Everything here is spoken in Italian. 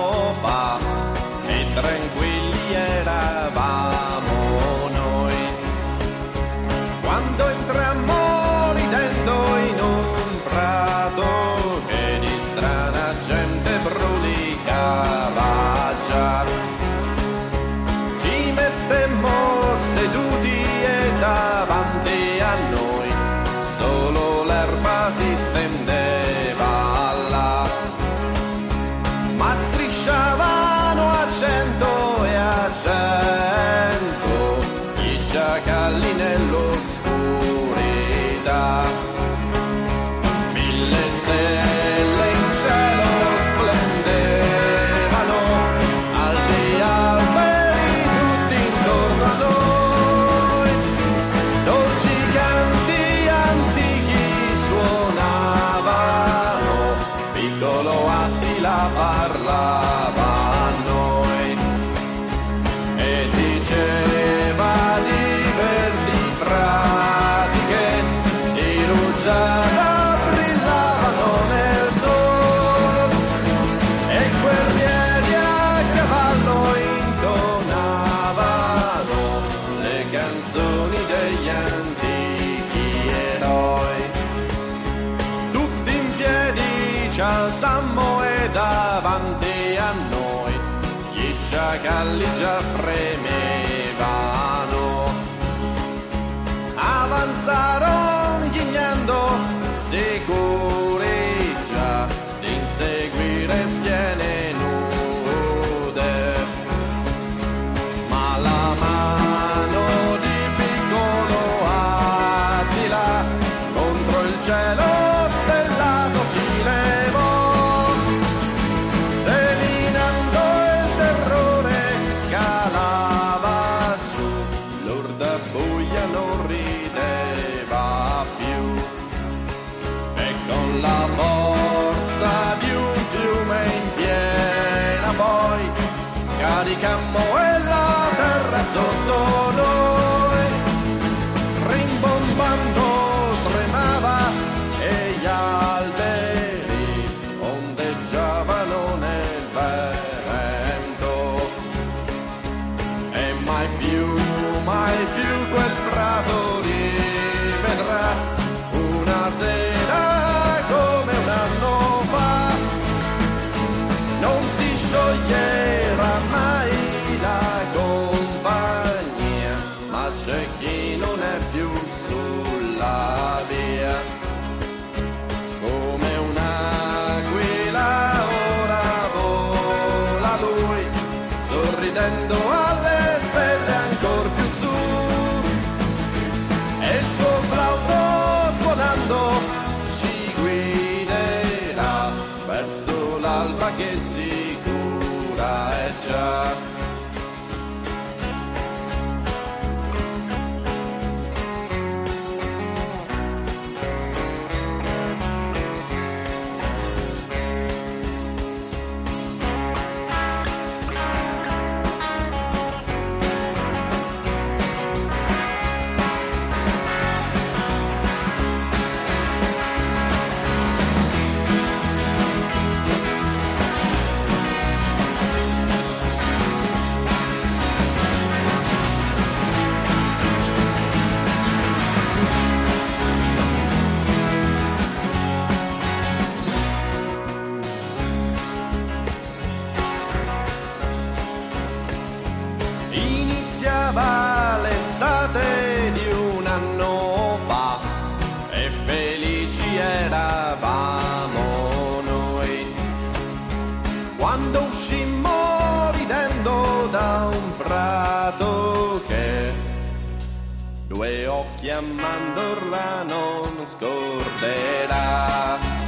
anno fa, che tranquilli eravamo noi, quando entrammo ridendo in un prato che di strana gente brulicava già. Ci mettemmo seduti e davanti a noi solo l'erba si stendeva là, ma strisciavano a 100 e a 100 gli sciacalli nell'oscurità. 1000 stelle in cielo splendevano, alti alberi tutti intorno a noi, dolci canti antichi suonavano, piccolo Attila parlava a noi e diceva di verdi prati che di rugiada brillavano nel sole, e guerrieri a cavallo intonavano le canzoni degli antichi eroi. Tutti in piedi ci alzammo e davanti a noi gli sciacalli già fremevano. Avanzarono ghignando, sicuri già di inseguire schiene nude, ma la mano di piccolo Attila contro il cielo stellato si levò, seminando il terrore calava giù, l'orda buia non rideva più, e con la forza di un fiume in piena poi caricammo e la terra sotto noi, rimbombando tremava e gli alberi ondeggiavano nel vento, e mai più quel prato rivedrà una sera come un anno fa. Non si scioglierà mai la compagnia, ma c'è chi non è più sulla via, come un'aquila ora vola lui, sorridendo alle stelle ancor più su, e il suo flauto suonando ci guiderà verso l'alba che sicura è già. Iniziava l'estate di un anno fa e felici eravamo noi, quando uscimmo ridendo da un prato che 2 occhi a mandorla non scorderà.